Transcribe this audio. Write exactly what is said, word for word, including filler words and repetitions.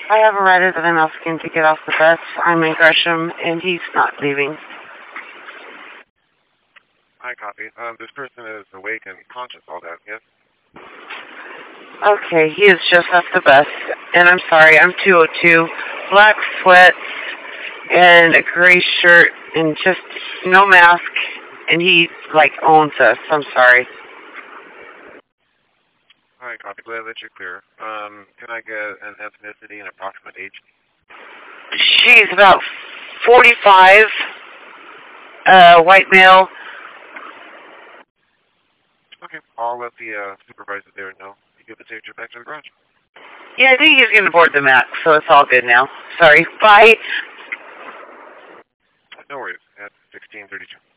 I have a rider that I'm asking to get off the bus. I'm in Gresham, and he's not leaving. I copy. Um, this person is awake and conscious, all that, yes? Okay, he has just left the bus, and I'm sorry, I'm two oh two, black sweats, and a gray shirt, and just no mask, and he, like, owns us. I'm sorry. I copy. Glad that you're clear. Um, can I get an ethnicity and approximate age? She's about forty-five, uh, white male. Okay, I'll let the uh, supervisor there know. You get the signature back to the garage. Yeah, I think he's going to board the Mac, so it's all good now. Sorry. Bye. No worries. At sixteen thirty-two.